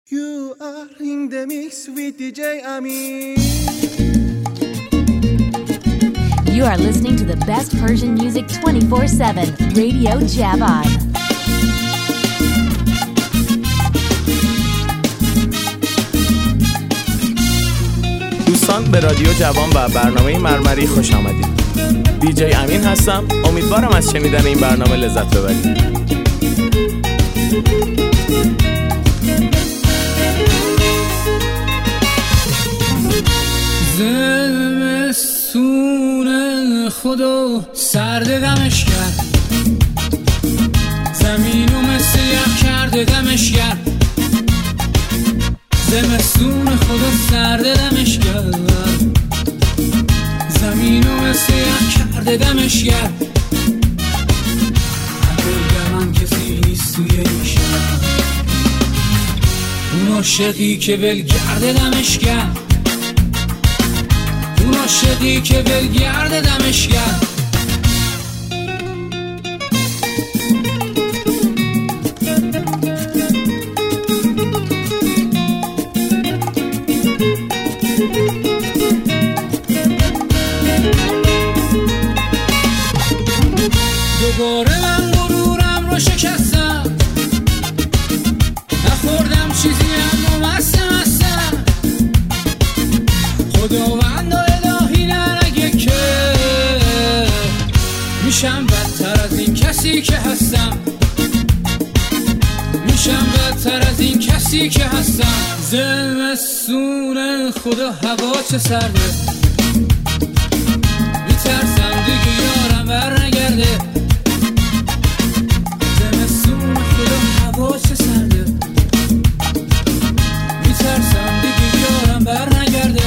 You are in the mix with DJ Amin. You are listening to the best Persian music 24/7. Radio Javan. دوستان به رادیو جوان و برنامه مرمری خوش آمدید. دیجی امین هستم. امیدوارم از شنیدن این برنامه لذت ببرید. زمستون خدا سرد دمش کرد، زمینو مثل یخ کرده دمش کرد. زمستون خدا سرد دمش کرد، زمینو مثل یخ کرده دمش کرد. بگم من کسی نیست توی این شهر، اون عاشقی که ولگرده دمش کرد، اون عاشقی که ولگرده دمش کرد. دوباره من غرورم رو شکستم، نخوردم چیزی اما مستم. خداوند و الهی نرگه که میشم بدتر از این کسی که هستم، میشم بدتر از این کسی که هستم. زمستون خدا هوا چه سرده، میترسم دیگه یارم بر نگرده. زمستون خدا هوا چه سرده، میترسم دیگه یارم بر نگرده.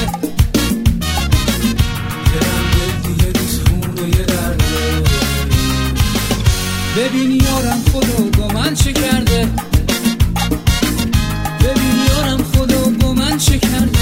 دلم دیگه دوست خونه یه درده، ببین یارم خدا با من چه کرده، ببین یارم خدا با من چه کرده.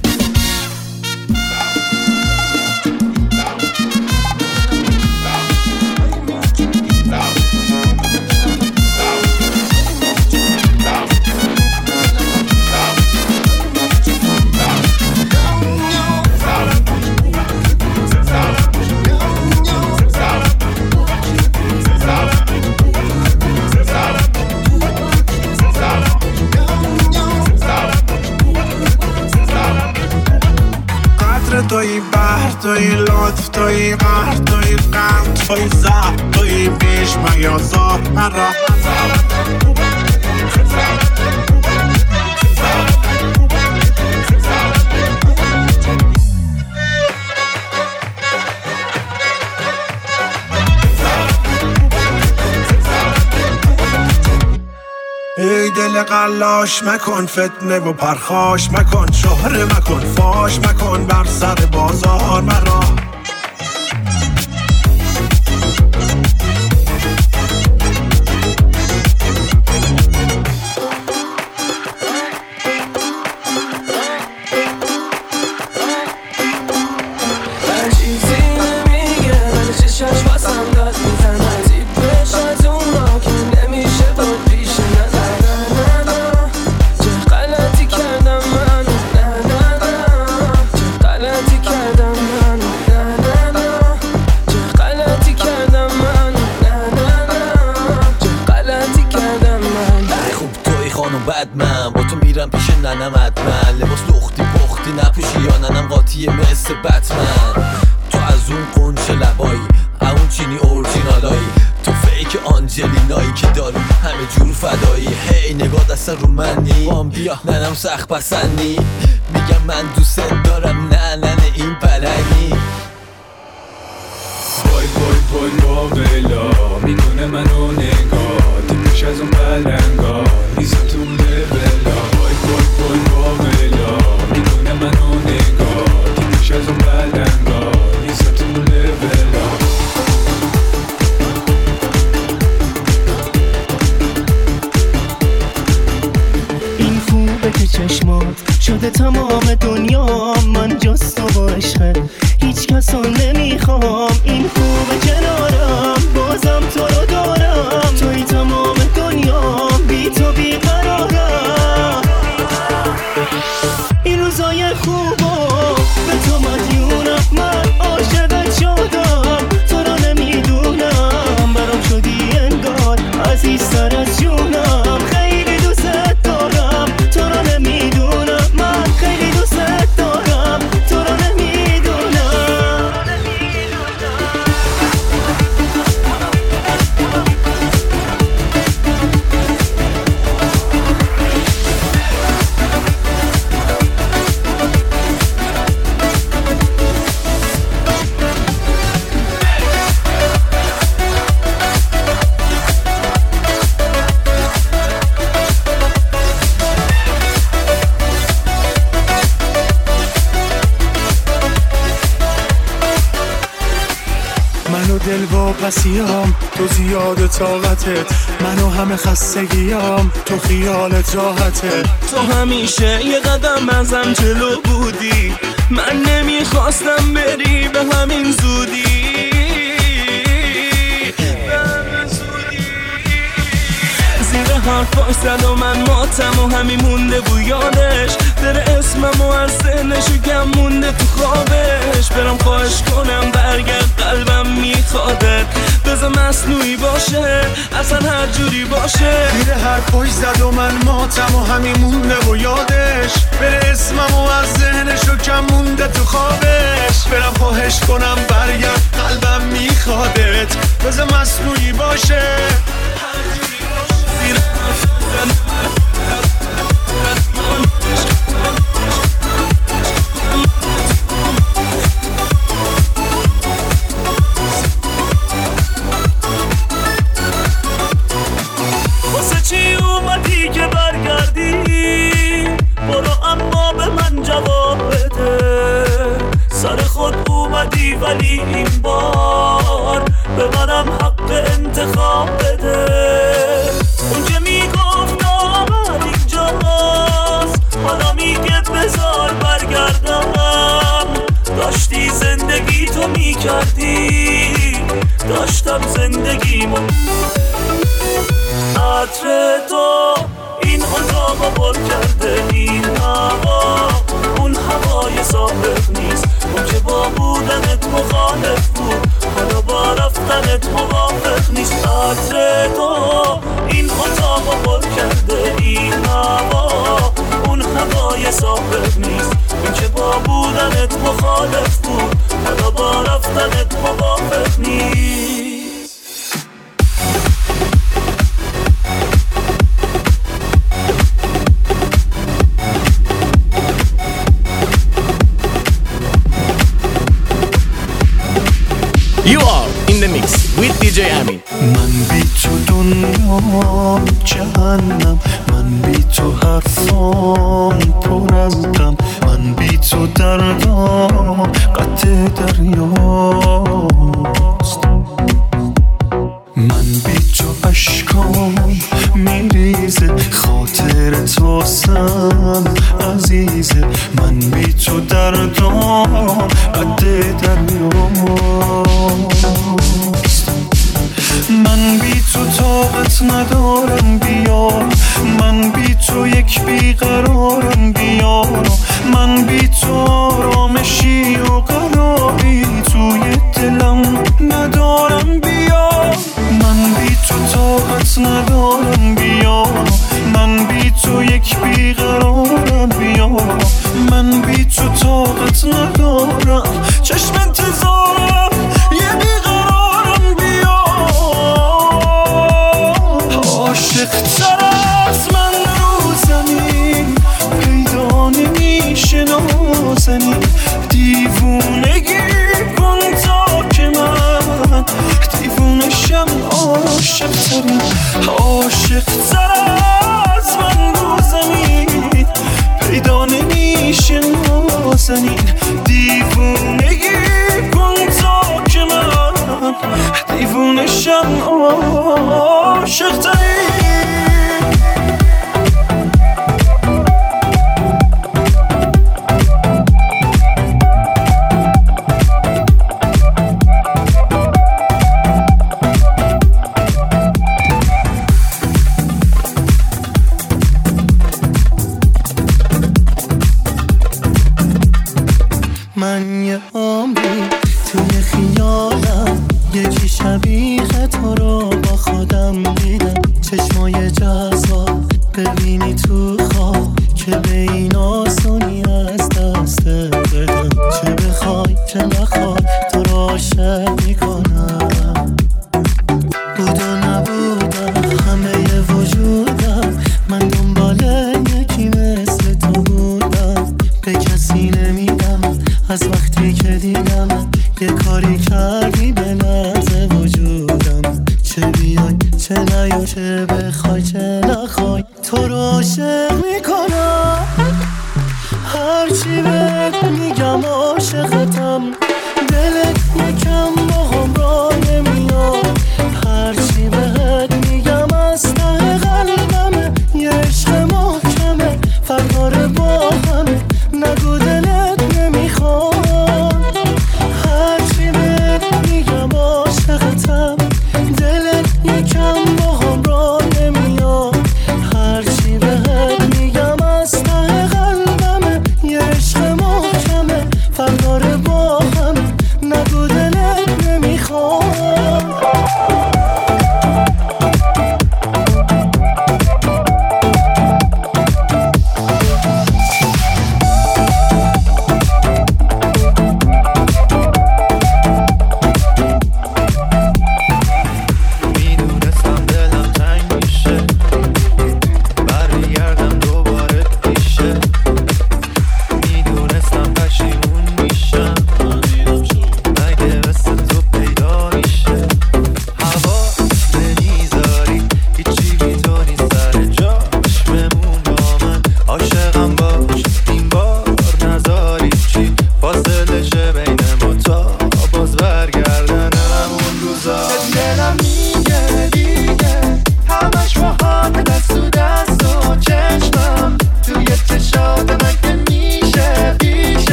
توی بحر، توی لطف، توی قهر، توی غم، توی زهر، توی بیش میازار مرا. ای دل قلاش مکن فتنه و پرخاش مکن، شهره مکن فاش مکن بر سر بازار مرا. هر چیزی نمیگه ولی چشاش واسم داد میزنه، زید بهش از اونا که نمیشه با پیش من با تو میرم پیش ننم حتما، لباس لختی پختی نپوشی یا ننم قاطیه مثل بتمن. تو از اون قنچه لبایی، اون چینی اورجینالایی، تو فیک آنجلینایی که داری همه جور فدایی. هی نگاه دست رو منی، بام بیا ننم سخت پسندی، میگم من دوست دارم نه این پلنگی. بای بای بای باقلا میکنه منو نگاه، دیپش از اون پلنگا نیزم تو لبلا. بای بای بای باقلا میکنه منو نگاه، دیپش از اون پلنگا نیزم تو لبلا. این خوبه که چشمات شده تمام دنیا، من جز تو با عشقت هیچ کسو نمیخوام. این خوبه کنارم بازم تو رو دارم، توی تمام دنیا بی تو بیقرارم. دل واپسیام، تو زیاد طاقتت، منو همه خستگیام، تو خیالت راحته. تو همیشه یه قدم ازم جلو بودی، من نمیخواستم بری به همین زودی. زیر حرفاش زد و من ماتم و همین مونده بو یادش، در اسمم و از ذهنشو گم مونده تو خوابش. برم خواهش کنم برگرد قلبم میخوادت، بذار مصنوعی باشه اصلا هر جوری باشه. زیر حرفاش زد و من ماتم و همین مونده بو یادش، بر اسمم و از ذهنشو کم مونده تو خوابش. برم خواهش کنم برگرد قلبم میخوادت، بذار مصنوعی باشه. واسه چی اومدی که برگردی؟ برو اما به من جواب بده. سر خود اومدی ولی این بار به منم حق انتخاب بده. اون که میگفت آمد اینجاست، حالا میگه بذار برگردم. داشتی زندگی تو میکردی، داشتم زندگیمو. عطر تو این اتاقو پر کرده، این هوا اون هوای صاحب نیست. اون که با بودنت مخالف بود، حالا با رفتنت موافق نیست. عطر تو این اتاقو پر کرده، این هوا اون هوای صاحب نیست. اون که با بودنت مخالف بود، حالا با رفتنت موافق نیست. You are in the mix with DJ Amin. من بی تو دنیا جهنم، من بی تو حرفام پر از غم، من بی تو دردام قطع دریاست. من بی تو اشکام میریزه، خاطر تو سم عزیزه. من بی تو دردام قطع دریاست. من بی تو طاقت ندارم بیا، من بی تو یک بیقرارم بیا. من بی تو آرامشی و قراری توی دلم ندارم بیا. من بی تو طاقت ندارم بیا، من بی تو یک بیقرارم بیا. من بی تو طاقت ندارم، چشم انتظارم یه بیقرارم بیا. عاشق تر از من رو زمین پیدا نمیشه نازنین. دیوونگی کن تا که من دیوونشم. عاشق ترین، عاشق تر از من رو زمین پیدا نمیشه نازنین. دیوونگی کن تا که من دیوونشم. عاشق ترین. من یه عمری توی خیالم، یکی شبیه تو رو با خودم دیدم. چشمای جذاب ببینی تو خواب، که به این آسونی از دست بدم. چه بخوای چه نخوای تو رو عاشق میکنم. بود و نبودم همه وجودم، من دنبال یکی مثل تو بودم. به کسی نمیدم از وقتی که دیدم، یه کاری کردی به لحظه وجودم. چه بیای چه نیای، چه بخوای چه نخوای تو رو عاشق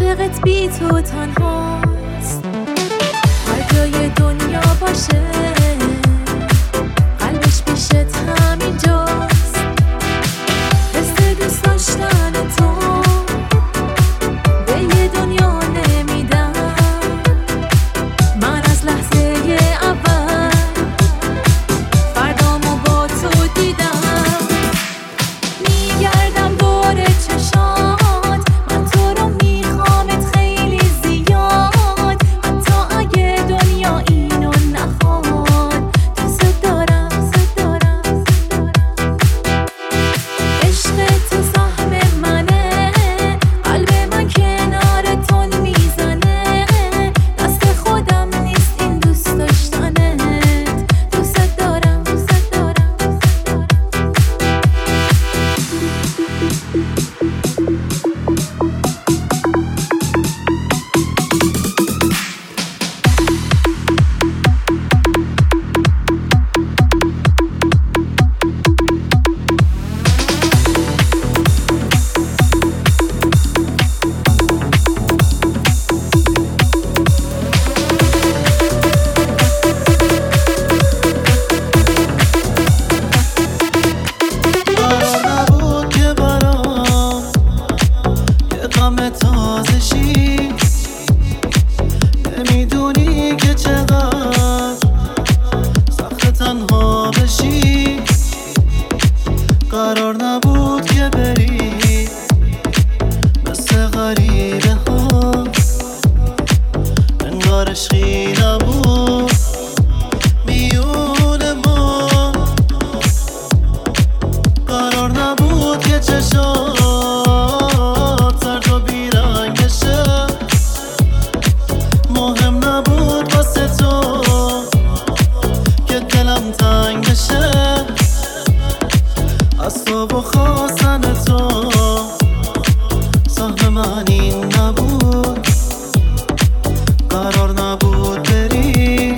عاشقت بی تو تنهاست، هر جای دنیا باشه قلبش پیشت همینجاست. حس دوست داشتن تو به یه دنیا نمیدم، من از لحظه اول فردامو با تو دیدم. میگردم دور چشات، من تو رو میخوامت خیلی زیاد، حتی اگه دنیا اینو نخواد. دوست دارم عشق تو سهم منه، قلب من کنارتون میزنه، دست خودم نیست این دوست داشتنت. دوست دارم نبود که برام یه غم تازه شی، نمیدونی که چقدر سخت تنها بشی. قرار نبود که بری مثل غریبه ها، انگار عشقی نبود میون ما. قرار نبود که چشات زرد و بیرنگ بشه، مهم نبود واسه تو که دلم تنگ بشه. از تو و خواستن تو سهم من این نبود، قرار نبود بری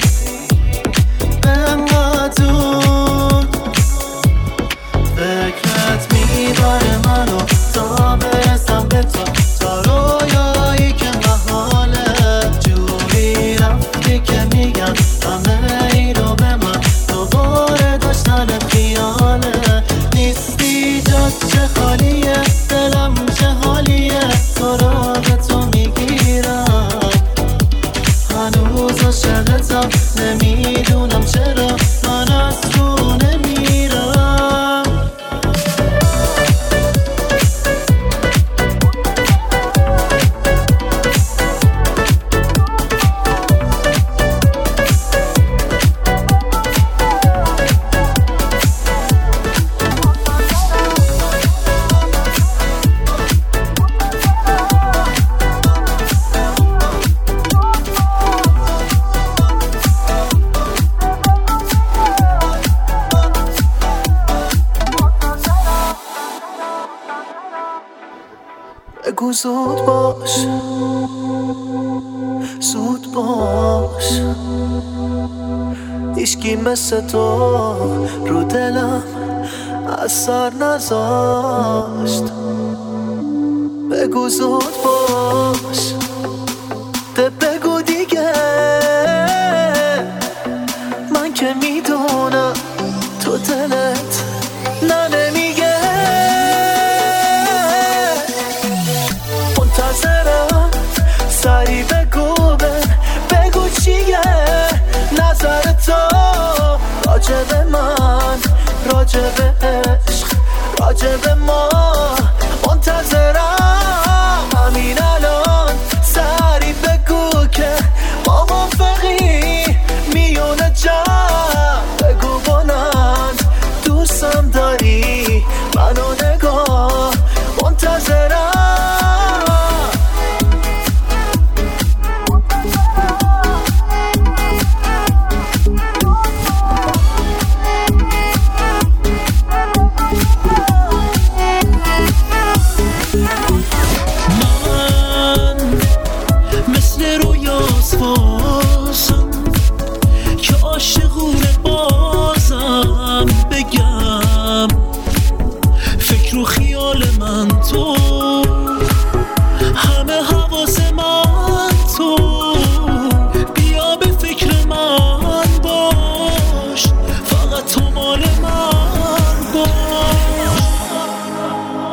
انقدر دور. فکرت میبره منو تا برسم به تو، تا رویایی که محاله جوری رفتی که میگن همه اینو به من دوباره داشتن خیاله. نیستی جد چه خالیه، دلم چه حالیه، تو را به تو میگیرم. هنوز عاشقتم، نمیدونم چرا من از تو نمیرم. بگو زود باش، زود باش، هیچکی مثل تو رو دلم اثر نذاشت. بگو زود باش، بگو دیگه، من که میدونم تو دلت نمیگه. منتظرم سری بگو چیه نظر تو راجب من، راجب عشق، راجب ما. منتظرم همین الان سری بگو که ما موافقی میون جمع. بگو بلند دوستم داری منو نگاه. منتظرم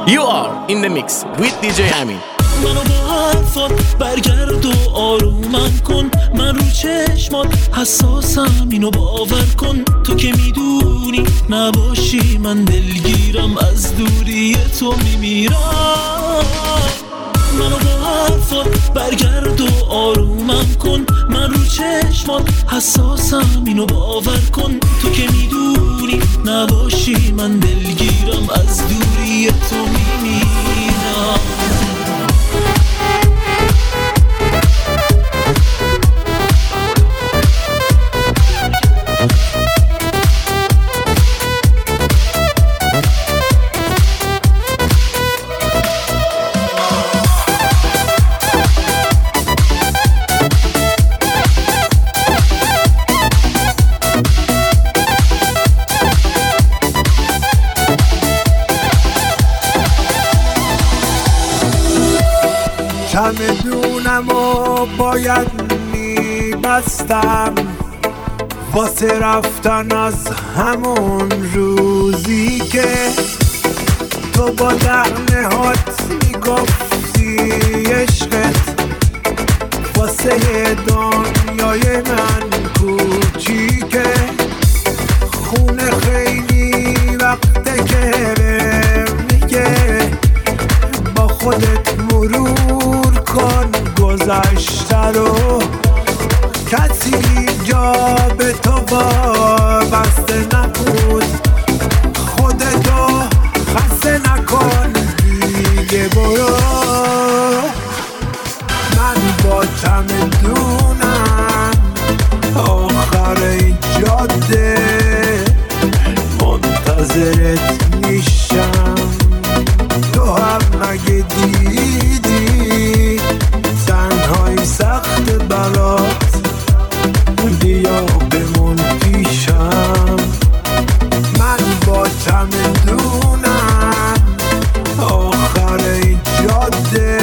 You are in the mix with DJ Amin. منو با حرفات برگرد و آرومم کن، من رو چشمات حساسم اینو باور کن. تو که میدونی نباشی من دلگیرم، از دوری تو میمیرم. منو با حرفات برگرد و آرومم کن، من رو چشمات حساسم اینو باور کن. تو که میدونی نباشی من دلگیرم، از دوری تو میمیرم. چمدونم و باید میبستم واسه رفتن از همون روزی که تو با دهنهات میگفتی عشقت واسه دنیای من کوچیکه. خونه خیلی وقته که میگه با خودت مرور کن گذشته رو، کسی جا به تو وابسته نبود، خودتو خسته نکن دیگه برو. من با چمدونم آخر جاده منتظرت میشم، تو هم مگه دیدی تنهایی سخت برات، بیا بمون پیشم. من با چمدونم آخر جاده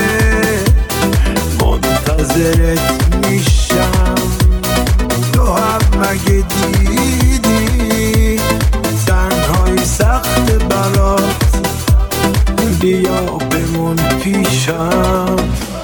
منتظرت میشم، تو هم مگه دیدی تنهایی سخت برات، بیا بمون پیشم.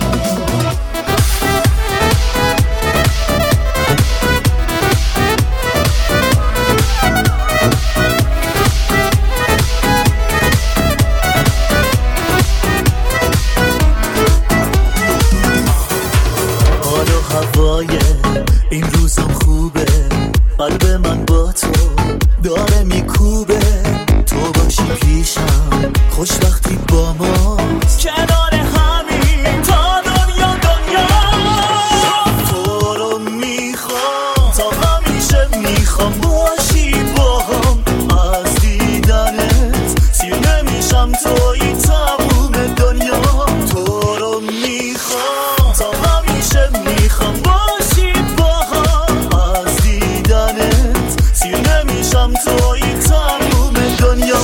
این روزم خوبه، قلب من با تو داره میکوبه، تو باشی پیشم خوشبختی با ماست، کنار همین تا دنیا تو رو میخوام، تا همیشه میخوام باشی با هم، از دیدنت سیر نمیشم توی تموم دنیا، تو رو میخوام تا همیشه میخوام باشی با هم، از دیدنت سیر نمیشم توی تموم دنیا.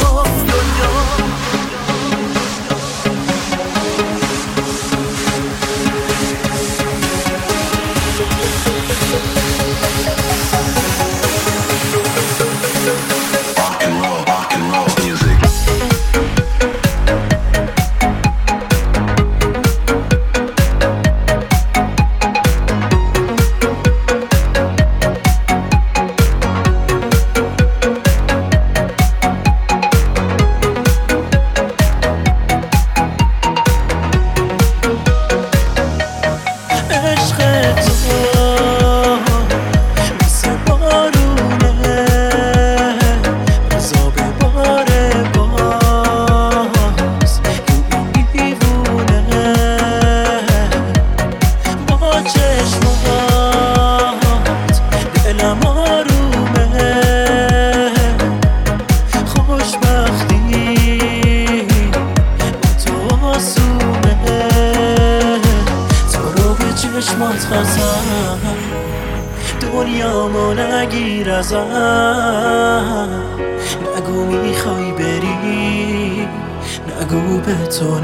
دنیامو نگیر ازم، نگو میخوای بری، نگو به تو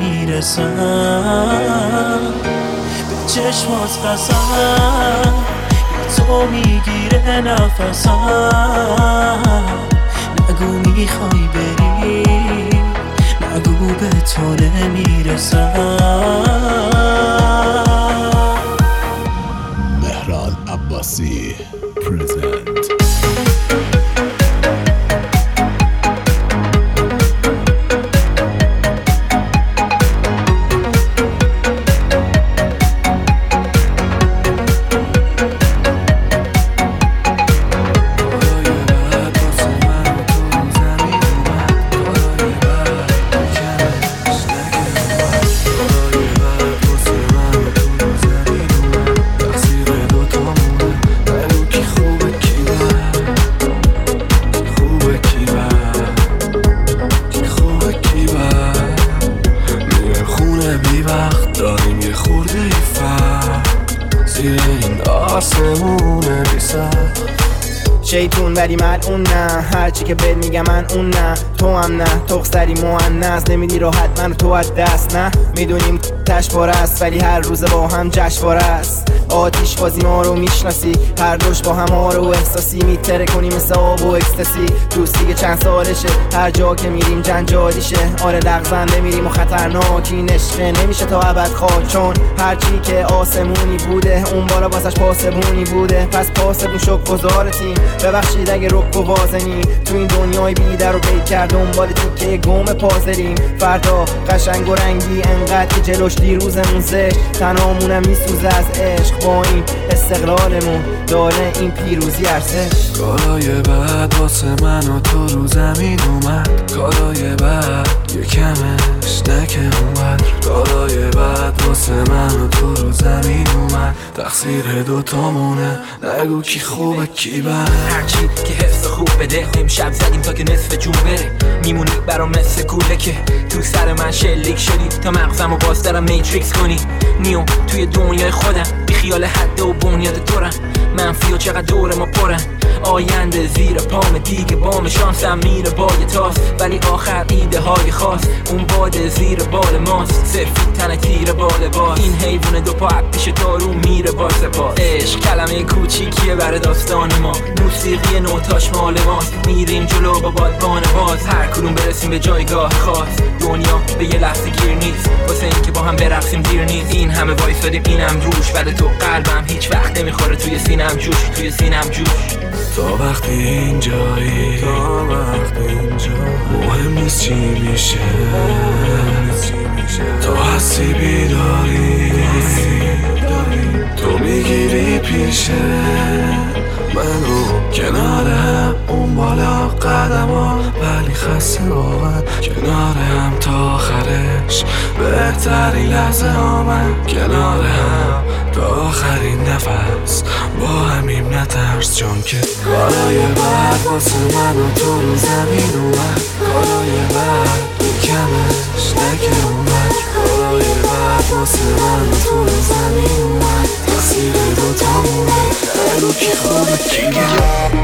نمیرسم، به چشمات قسم تو میگیره نفسم، نگو میخوای بری، نگو به آسمونه بی‌سقف شیطون ولی ملعون نه، هرچی که بهت میگم من اون نه، تو هم نه، تخسری مؤنث نمیدی راحت منو تو از دست نه، میدونیم تشواره است ولی هر روز با هم جشنواره است، آتیش بازی ما رو میشناسی، هر دوش با هم آره و احساسی، میتره کنی مثل آب و اکستاسی، دوستی چند سالشه هر جا که میریم جنجالیشه، آره لغزنده میریم و خطرناک، این عشق نمیشه تا ابد خواه، چون هرچی که آسمونی بوده اون بالا واسش پاسبونی بوده، پس پاسبون شد گذارتیم، ببخشید اگه رک و وازنی، تو این دنیای بیدر رو بید کرد دنبال تیکه گم پازلیم، فردا قشنگ و رنگی انقدر که جلوش دیروزمون زشت، تنهامونم میسوزه از عشق، با این استقلالمون داره این پیروزی ارزش. کارای بعد واسه من و تو رو زمین اومد، کارای بعد یکمش نکه اونقدر، کارای بعد واسه من و تو رو زمین اومد، تقصیر دوتامونه نگو کی خوبه کی بد، هرچی که حفظ خوب بده امشب زدیم تا که نصف جون بره، میمونی برام مثل کوله که تو سر من شلیک شدی تا مغزمو باز دارم میتریکس کنی، نیو توی دنیای خودم بی خیال حد و بنیاد دورم، منفی و چقدر دور ما پرن، آینده زیر پام دیگه بام شانسم میره با یه تاس، ولی آخر ایده های خاص اون باده زیر بال ماست، سفید تنه تیر بال باز، این حیوان دو پا پیش دارو میره با سپاس، عشق کلمه کوچیکیه برای داستان ما، موسیقی نوتاش مال ماست، میریم جلو با بادبان باز، هر کدوم برسیم به جایگاه خاص، دنیا به یه لحظه گیر نیست واسه این که با هم برقصیم دیر نیست، این همه وایسادیم اینم روش، ولی تو قلبم هیچ وقت نمیخوره توی سینم جوش، توی سینم جوش، تا وقتی اینجایی، تا وقتی اینجا مهم نیست چی میشه، تو هستی بیداری، تو میگیری پیشه منو کنارم، اون بالا قدم ها ولی خسته واقعا، کنار هم تا آخرش بهتری لحظه آمد، کنار هم تا آخرین نفس با همیم نترس، چون که کارای بعد واسه من و تو رو زمین اومد، کارای بعد کمش نکه اومد، کارای بعد واسه من و تو رو زمین اومد، تقصیر دوتامونه نگو کی خوبه کی بد.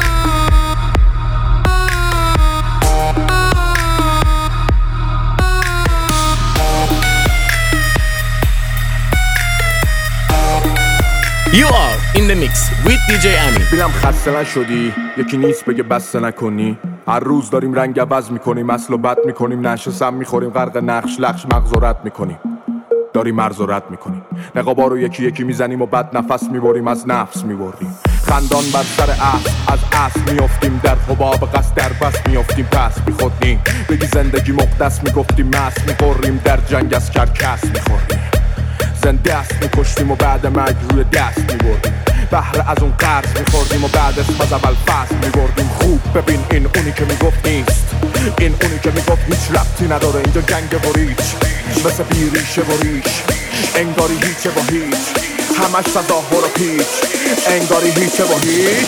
You are in the mix with DJ امین. بیلم خسته نشدی یکی نیست بگه بسته نکنی، هر روز داریم رنگ عوض میکنیم، اصل و بد میکنیم، نشه سم میخوریم، غرق نقش لخش مغز و رد میکنیم، داریم مرز و رد میکنیم، نقابا رو یکی یکی میزنیم و بعد نفس میبریم، از نفس میبریم، خندان بر سر از اصل میافتیم، در حباب قصد در بس میافتیم، پس میخودنیم بگی زندگی مقدس میگفتیم، مست میخوریم در جنگ از کرکس میخوریم، زنده است میکشتیم و بعد مرگ روی دست میبردیم، بهره از اون قرض میخوردیم و بعد اسم از اول فصل میبردیم، خوب ببین این اونی که میگفت نیست، این اونی که میگفت هیچ ربطی نداره اینجا جنگ و ریچ، مثل بیریشه و ریش انگاری هیچه با هیچ، همش تظاهر و پیچ انگاری هیچه با هیچ.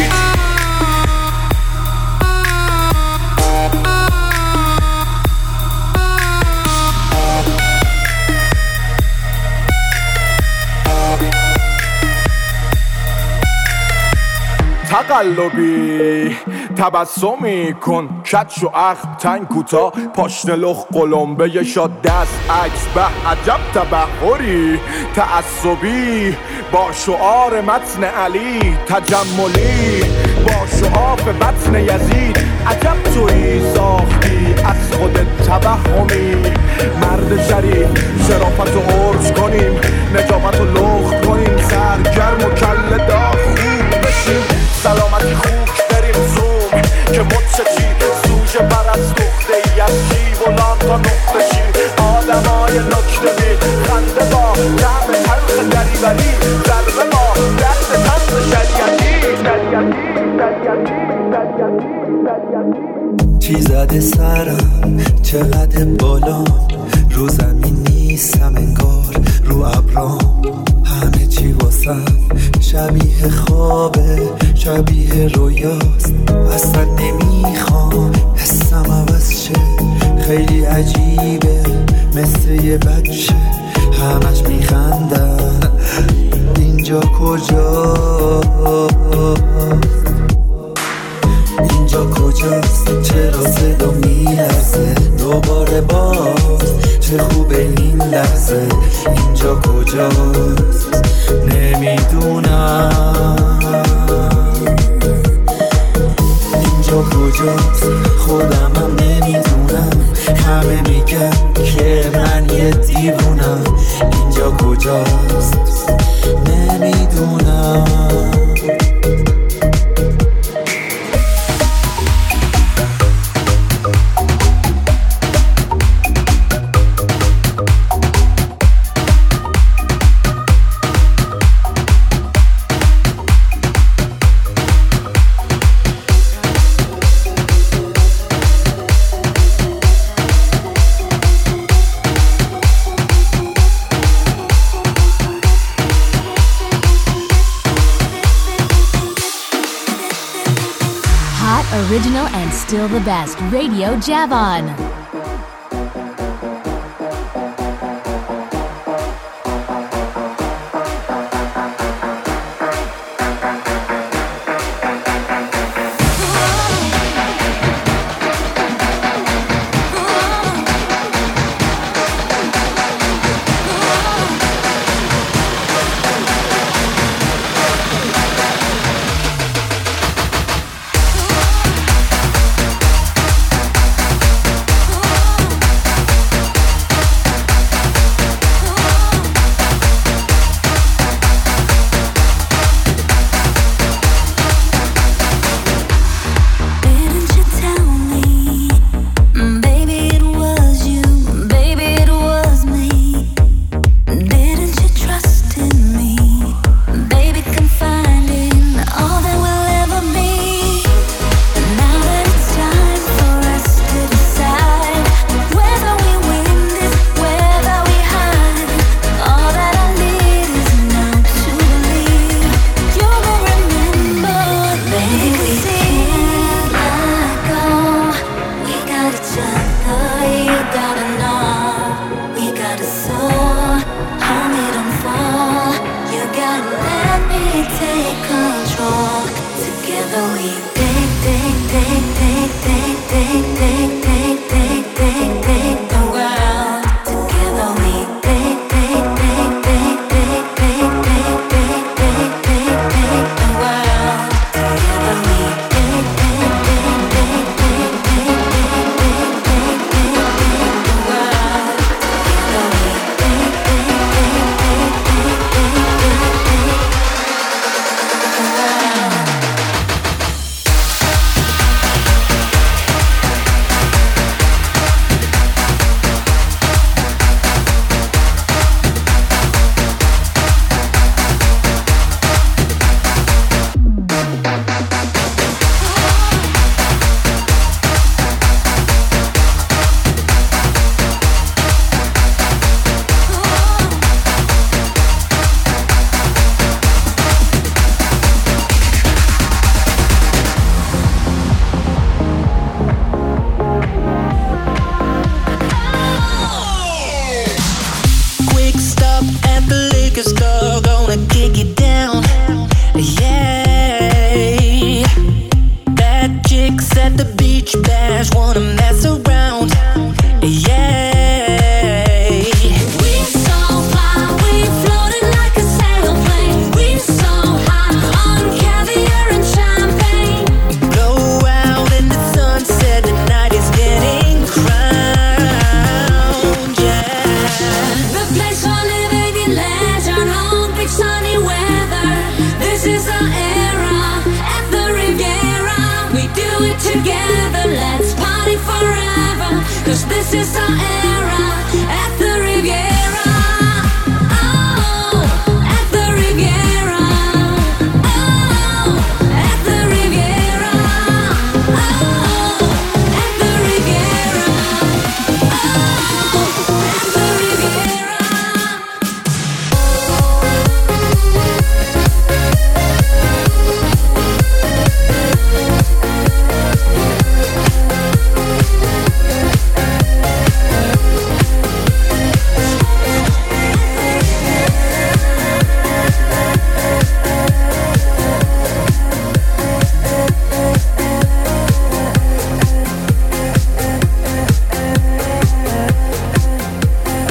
تقلبی تبسمی کن کچ و اخم تنگ کوتا پاشنه لخ قلمبه شاد دست عکس به عجب تبحری تعصبی با شعار متن علی تجملی با شعاف بطن یزید عجب تویی ساختی از خودت توهمی مرد شریف شرافت رو عرض کنیم نجابت رو لخ کنیم سرگرم و کل داغ خوب بشیم سلامتی خوک بریم زوم که مدشتی سوژه بر از نقطه ای از شیولان تا نقطه شی آدمای نکته بی خنده با دم تلخ دریوری ضربه با دست تنز چی زده سرم چقدر بالا رو زمین نیستم انگار رو ابرام همه چی واسم شبیه خوابه شبیه رویاست اصلا نمیخوام حسم عوض شه خیلی عجیبه مثل یه بچه همش میخندم این اینجا کجاست؟ اینجا کجاست؟ چرا صدا میلرزه دوباره باز؟ چه خوبه این لحظه. اینجا کجاست؟ نمیدونم اینجا کجاست. خودمم نمیدونم. همه میگن که من یه دیوونم. اینجا کجاست؟ نمیدونم. Original and still the best. Radio Javon.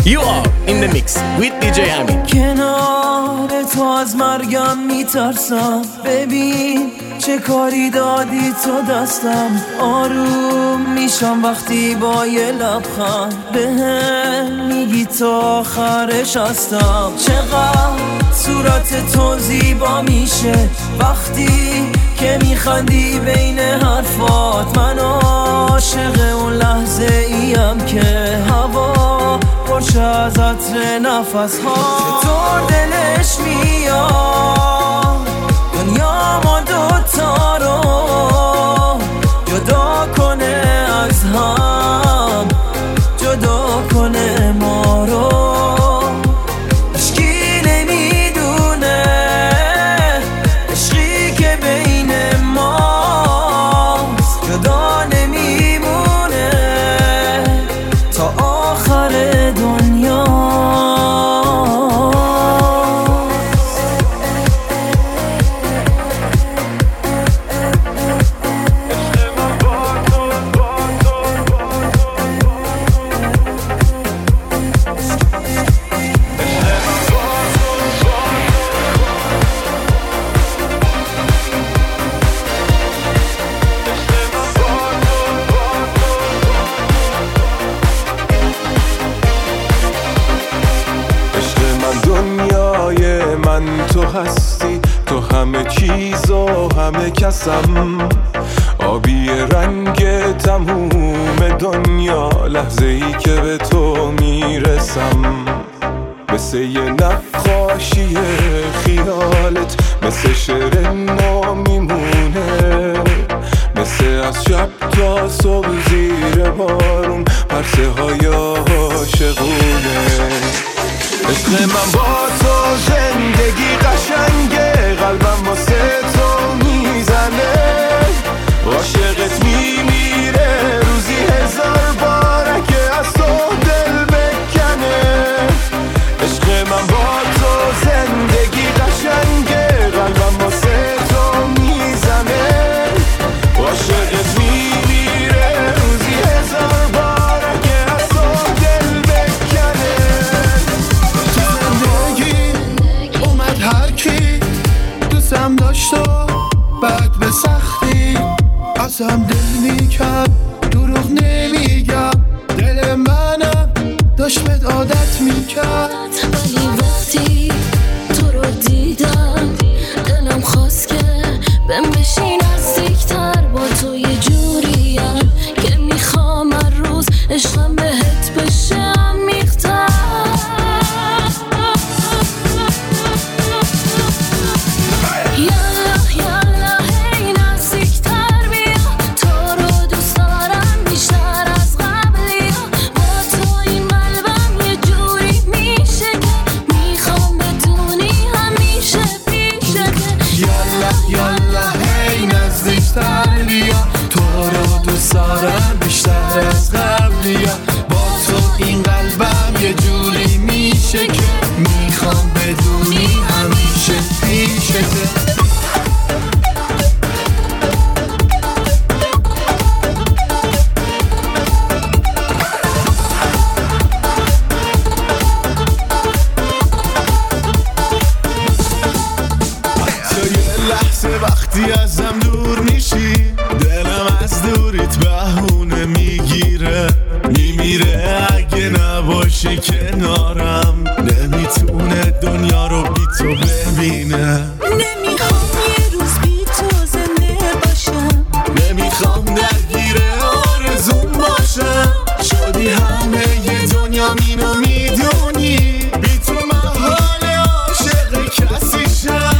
You are in the mix with DJ امین. کنار تو از مرگم میترسم، ببین چه کاری دادی تو دستم. آروم میشم وقتی با یه لبخند بهم میگی تو آخرش هستم. چقدر صورت تو زیبا میشه وقتی که میخندی بین حرفات. من عاشق اون لحظه ایم که هوا پرشه از عطر نفس ها. چطور دلش میاد دنیا ما دوتا رو جدا کنه از هم، جدا کنه ما رو. عشقی نمیدونه عشقی که بین ماست جدا نمیمونه تا آخر دنیا. تو هستی، تو همه چیز و همه کسم. آبی رنگ تموم دنیا لحظه ای که به تو میرسم. مثل یه نقاشی خیالت، مثل شعر نو میمونه. مثل از شب تا صبح زیر بارون پرسه های عاشقونه. عشق من با تو زندگی قشنگه، قلبم واسه تو میزنه. عاشقت میمیره روزی 1000 باره که از تو دل بکنه. عشق من با تو زندگی قشنگه، قلبم واسه تو میزنه. عاشقت میمیره روزی 1000 باره که از تو دل بکنه. هر کی دوستم داشت و بعد به سختی ازم دل میکرد. دروغ نمیگم دل منم داشت بهت عادت میکرد. ولی وقتی تو رو دیدم دلم خواست که بهم بشی نزدیکتر. با تو یه جوریم که میخوام هر روز عشقم بهت بشه عمیق‌تر. دارم بیشتر از قبلیا. با تو این قلبم یه جوری میشه که میخوام بدونی همیشه پیشته. وقتی ازم دور میشی دلم از دوریت بهونه میگیره میمیره. اگه نباشی کنارم نمیتونه دنیا رو بی تو ببینه. نمیخوام یه روز بی تو زنده باشم، نمیخوام درگیر آرزوم باشم. شدی همه ی دنیا مینو میدونی، بی تو محال عاشق کسی شم.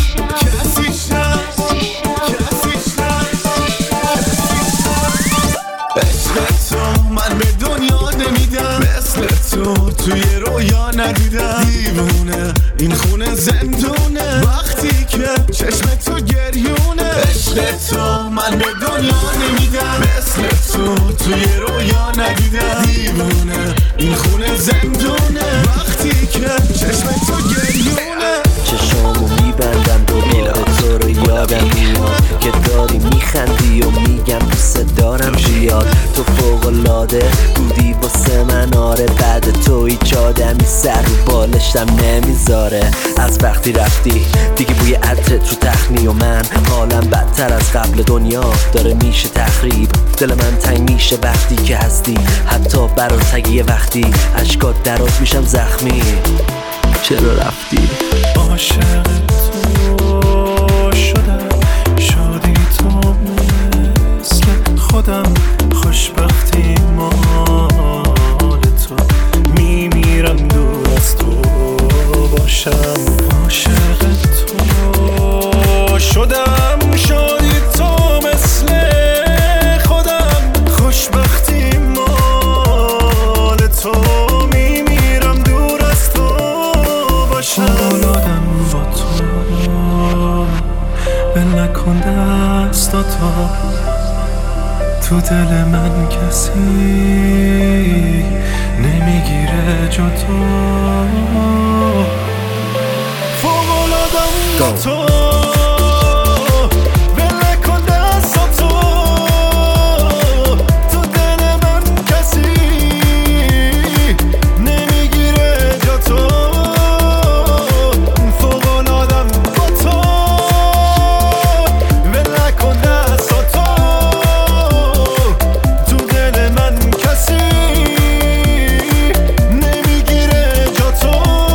توی رویا ندیدم دیوونه این خونه زندونه. وقتی که چشم تو گریونه عشق تو من به دنیا نمیدم. مثل تو توی رویا ندیدم دیوونه این خونه زندونه. وقتی که چشم تو گریونه چشامو میبندم دوباره تو رو یادم میاد که داری میخندی و میگم دوست دارم بیاد. تو فوق‌العاده بودی واسه من من آره بعد تو هیچ آدمی سر رو بالشتم نمیذاره. از وقتی رفتی دیگه بوی عطرت رو تخنی و من حالم بدتر از قبل دنیا داره میشه تخریب. دل من تنگ میشه وقتی که هستی، حتی برات تگیه وقتی اشکات درات میشم زخمی. چرا رفتی؟ عاشق تو شدم، شدی تو مثل خودم، خوشبختی مال تو، میمیرم دور از تو باشم. عاشق تو شدم، شدی تو مثل خودم، خوشبختی مال تو، میمیرم دور از تو باشم. اولادم با تو بل نکن دستاتو، تو دل من کسی نمیگیره جا تو. فوق‌العاده‌ام با تو بل نکن دستاتو، تو دل من کسی نمیگیره جا تو. فوق‌العاده‌ام با تو بل نکن دستاتو، تو دل من کسی نمیگیره جا تو.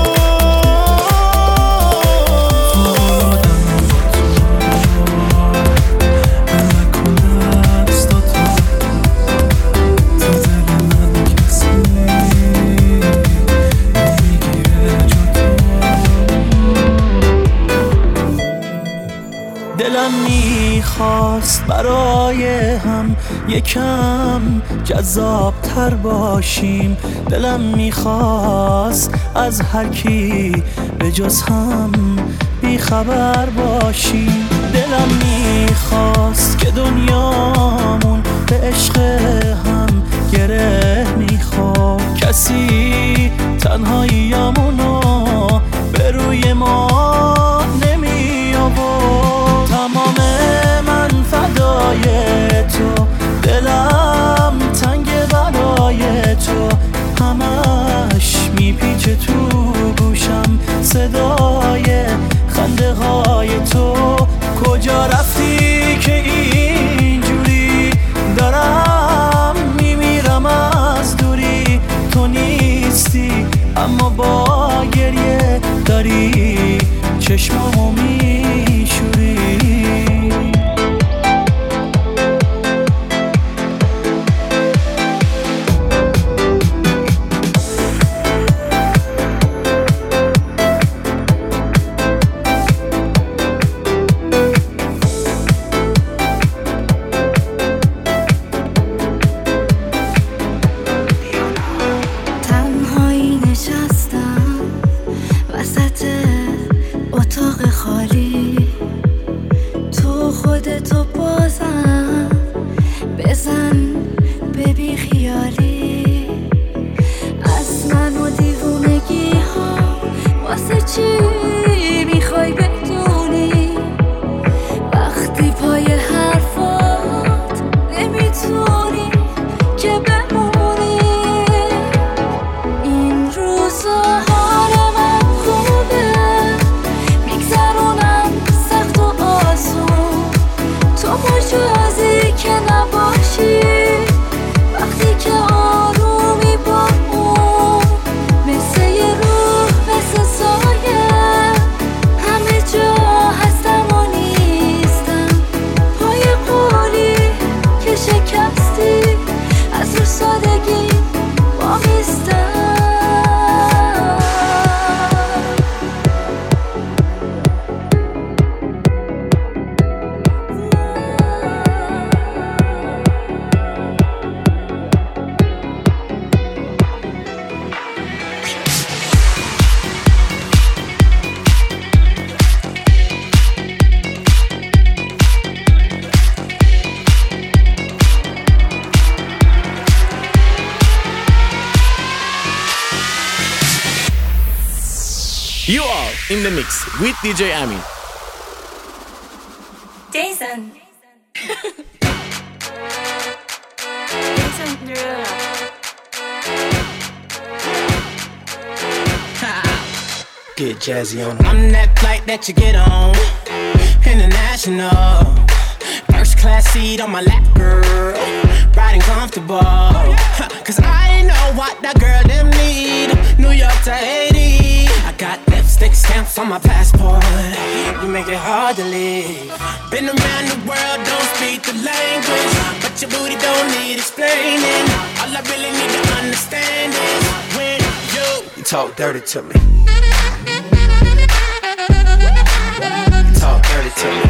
دلم میخواست برای هم یکم جذابتر باشیم، دلم میخواست از هر کی به جز هم بیخبر باشیم. دلم میخواست که دنیامون به عشق هم گره میخورد، کسی تنهاییامونو به روی ما نمی آورد. تمام من فدای تو، دلم تنگ برای تو، همش میپیچه تو گوشم صدای خنده های تو. کجا رفتی که اینجوری دارم میمیرم از دوری؟ تو نیستی اما با گریه داری چشمامو میشوری. تنهایی نشستم وسط اتاق خالی، تو خودتو بازم بزن به بی خیالی. از من و دیوونگی ها واسه چی میخوای بدونی؟ وقتی پای حرفات نمیتونی که بمونی. این روزا حال من خوبه، میگذرونم سخت و آسون، تو مجازی که نباشی وقتی که آرومی با اون، مثل یه روح مثل سایه همه جا هستم و نیستم. پای قولی که شکستی از رو سادگی وامیستم. You are in the mix with DJ Amin. Jason. Jason Derulo. Get jazzy on. I'm that flight that you get on, international. First class seat on my lap, girl, riding comfortable. Cause I know what that girl them need. New York to Haiti, I got lipstick stamps on my passport. You make it hard to leave. Been around the world, don't speak the language, but your booty don't need explaining. All I really need to understand is when you talk dirty to me. You talk dirty to me.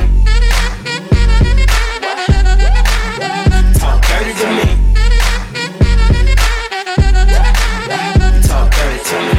Talk dirty to me. Talk dirty to me.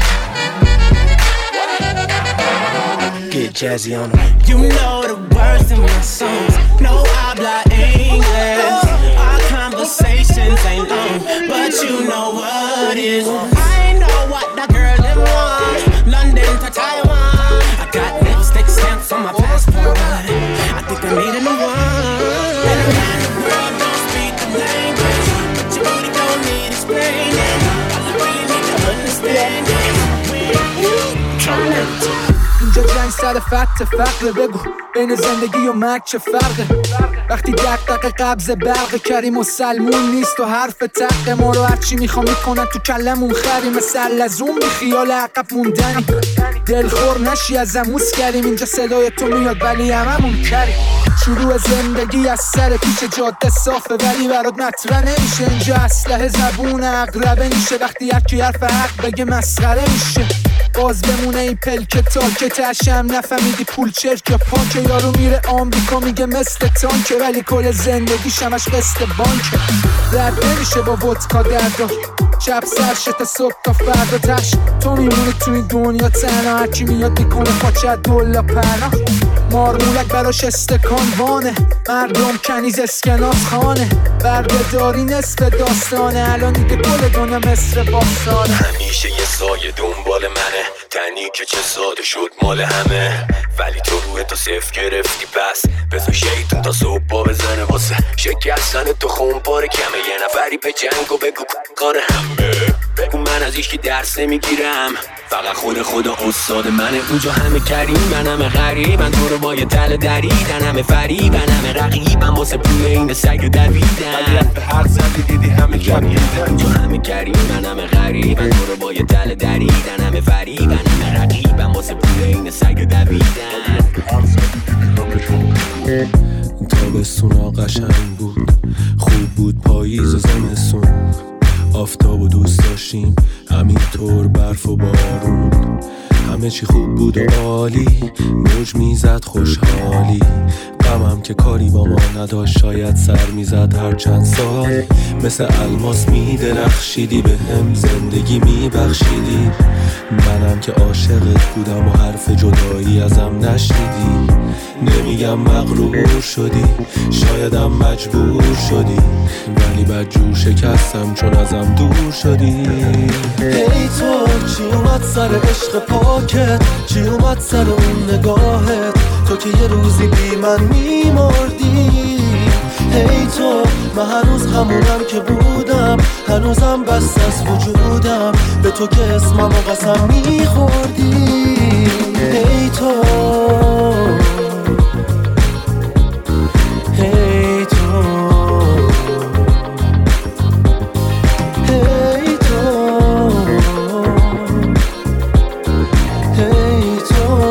Get jazzy on them. You know the words in my songs. No habla English. Our conversations ain't long, but you know what is. I know what that girl them want. London to Taiwan. I got lipstick stamps on my passport. I think I need a new one. And around the world don't speak the language, but your booty don't need explaining. All I really need to understand is when you talk. اینجا جنگ سر فتح فقره. بگو بین زندگی و مرگ چه فرقه؟ وقتی دقدقه قبض برق کریم و سلمون نیست و حرف تقه ما رو هرچی میخوام میکنن تو کلمون خری مثل لزوم بی خیال عقب موندنی. دلخور نشی از اموز کریم اینجا صدای تو میاد ولی هممون کریم. شروع زندگی از سر پیش جاده صافه ولی برات مطرح نمیشه. اینجا اسلحه زبون اقربه میشه وقتی یکی حرف حق بگه مسخره میشه. باز بمونه این پلک تاکه تشم نفهمیدی پول چرک یا پانکه. یارو میره آمریکا میگه مثل تانکه ولی کل زندگی شمش قسط بانکه. رد نمیشه با ودکا دردا شب سرشه تا صبح تا فردا تش. تو میمونی تو این دنیا تنها هرکی میاد میکنه پاچه دولا پناه. مارمولک براش استکان وانه مردم کنیز اسکناس خانه. بردهداری نصف داستانه الان دیگه کل دنیا مصر باستانه. همیشه یه سایه دنبال منه تنی که چه ساده شد مال همه ولی تو روح تو صفر گرفتی پس بذار شیطون تا صبح با بزنه واسه شکستن تو خونپار کمه. یه نفری به جنگ و بگو کار همه. بگو من از ایشکی درس نمیگیرم فقط خود خدا استاد منه. اونجا همه کریم من همه غریبن تو رو با یه تل دریدن همه فریبن همه رقیبن واسه پول این سگ دویدن. به هر زندی دیدی همه جمیدن. اونجا همه کریم من همه غریبن تو رو با یه تل دریدن همه فریبن همه رقیبن واسه پول این سگ دویدن. تابستونا قشنگ بود خوب بود پاییز و زمستون آفتاب و دوست داشتیم همینطور برف و بارون همه چی خوب بود و عالی موج میزد خوشحالی غمم که کاری با ما نداشت شاید سر میزد هر چند سال مثل الماس میدرخشیدی به هم زندگی میبخشیدی منم که عاشقت بودم و حرف جدایی ازم نشنیدی نمیگم مغرور شدی شایدم مجبور شدی ولی بدجور شکستم چون ازم دور شدی. ای تو چی اومد سر عشق پاکت چی اومد سر اون نگاهت تو که یه روزی بی من میمردی. ای تو من هنوز همونم که بودم هنوزم بس از وجودم به تو که اسمم و قسم میخوردی. ای تو ای تو ای تو ای تو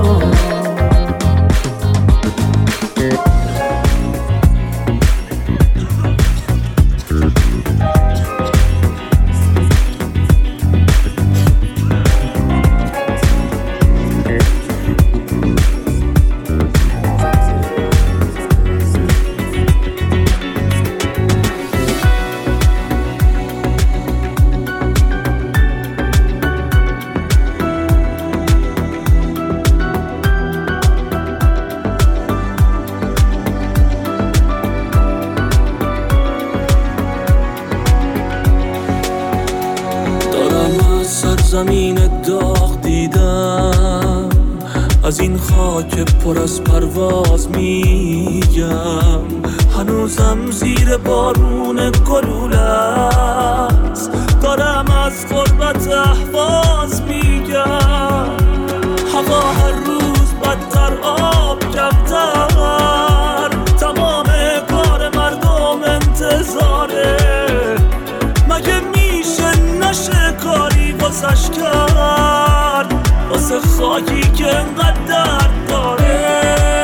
زمین داغ دیدم از این خاک پر از پرواز میگم هنوزم زیر بارون گلوله است دارم از غربت احواز میگم باشه کاری واسش کرد، واسه خاکی که انقدر درد داره.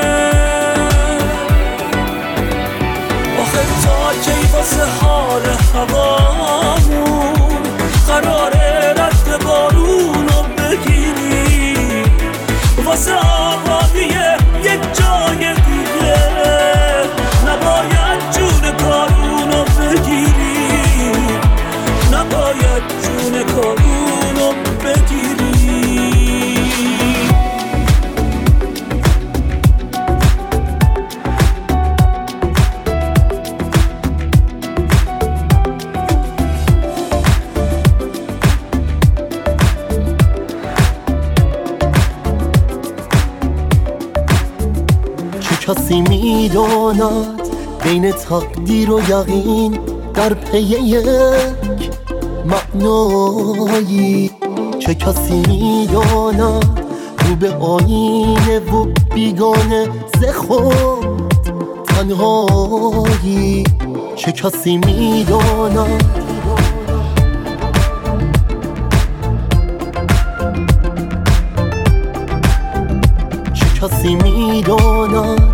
آخه تا کی واسه حال هوامون قراره رد بارونو بگیری، واسه آبادی یک جای دیگه نباید جون کارونو بگیری، نباید جون کارونو بگیری. کسی میداند بین تقدیر و یقین در پی یک معنایی، چه کسی میداند رو به آینه و بیگانه ز خود تنهایی، چه کسی میداند کسی میداند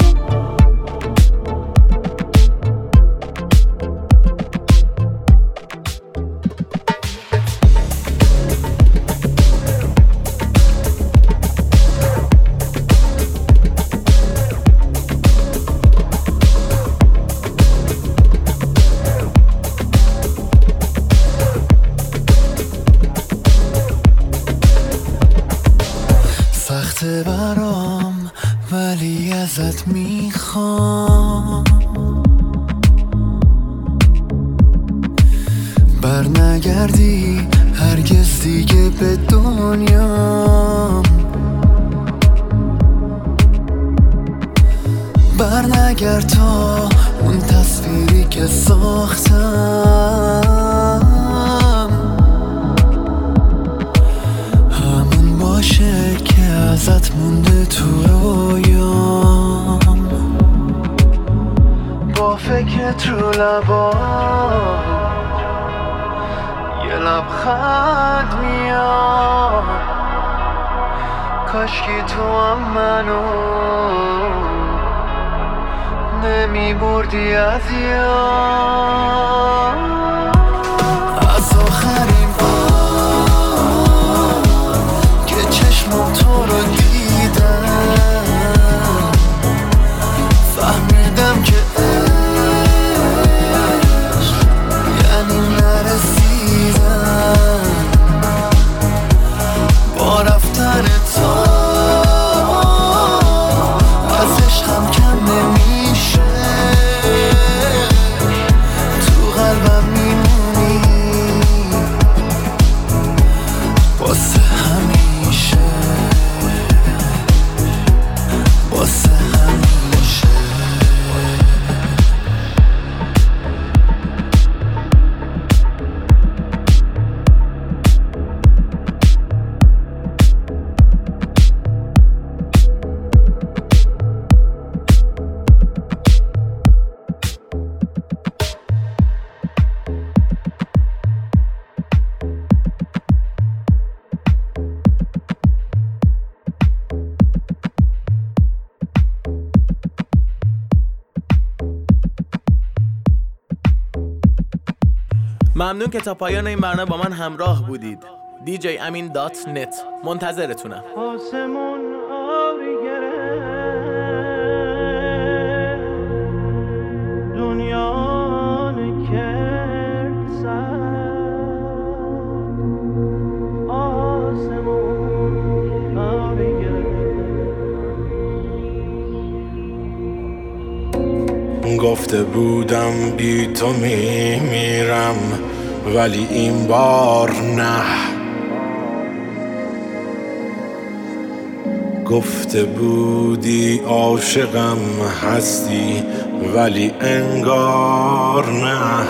سخته برام ولی ازت میخوام برنگردی هرگز دیگه به دنیام، برنگرد تا اون تصویری که ساختم همون باشه که ازت مونده تو رویام. با فکرت رو لبام یه لبخند میاد، کاشکی تو هم منو نمی بردی از یاد. از آخرین بار که چشمم تو رو دیدم فهمیدم که عشق یعنی نرسیدن. با رفتن تو از عشقم کم نمیشه، تو قلبم میمونی واسه همیشه، واسه همیشه. ممنون که تا پایان این برنامه با من همراه بودید. djamin.net منتظرتونم. آسمون آبی گرفت دنیا نکرد سر، آسمون آبی گرفت. گفته بودم بی تو میمیرم ولی این بار نه، گفته بودی عاشقم هستی ولی انگار نه.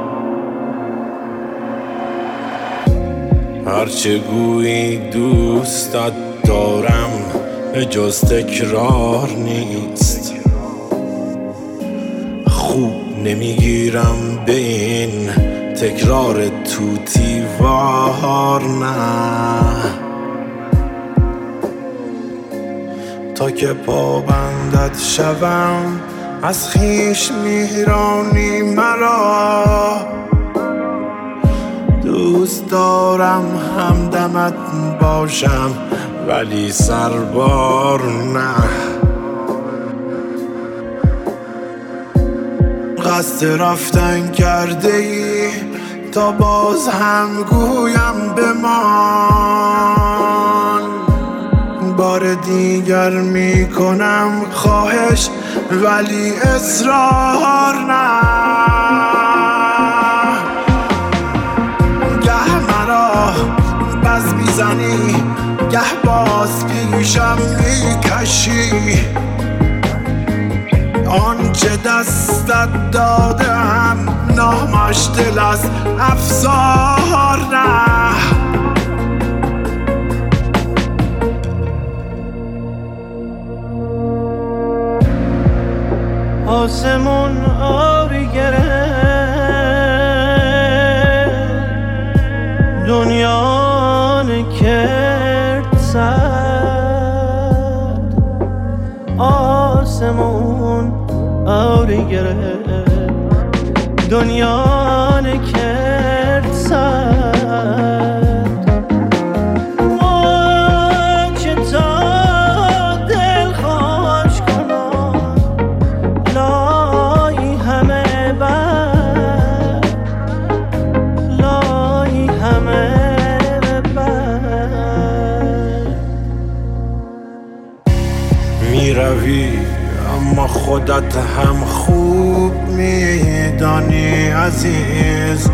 هرچه گویی دوستت دارم جز تکرار نیست، خوب نمیگیرم به این تکرار توتیوار نه، تا که پابندت شوم از خویش میرانی مرا. دوست دارم همدمت باشم ولی سربار نه. قصد رفتن کرده ای تا باز هم گویم بمان. بار دیگر میکنم خواهش ولی اصرار نه. گه مرا بز میزنی گه باز پیشم میکشی. آنچه دستت دادم نامش دل از افسار نه. آسمون آبی گرفت، دنیا نکرد سرد. آسمون آبی گرفت، دنیا نکرد سرد. اما خودت هم خوب میدانی عزیز،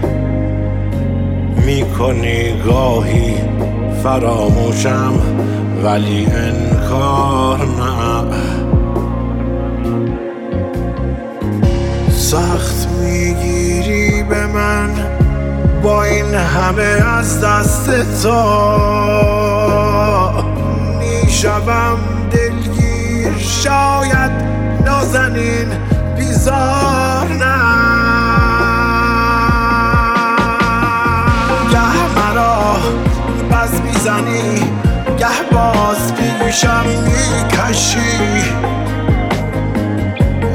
میکنی گاهی فراموشم ولی انکار نه. سخت میگیری به من با این همه از دست تو، میشوم دلگیر شاید نازنین بیزار نه. گه مرا بز میزنی گه باز پیشم میکشی.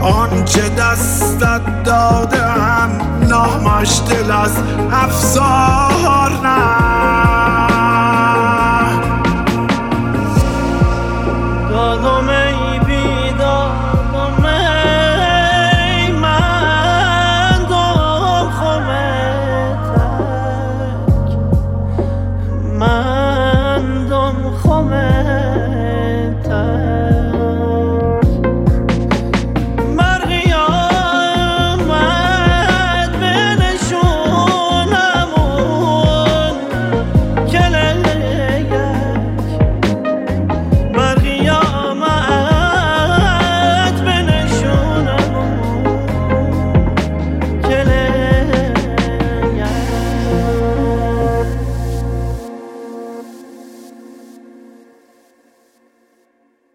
آنچه دستت دادم نامش دل از افسار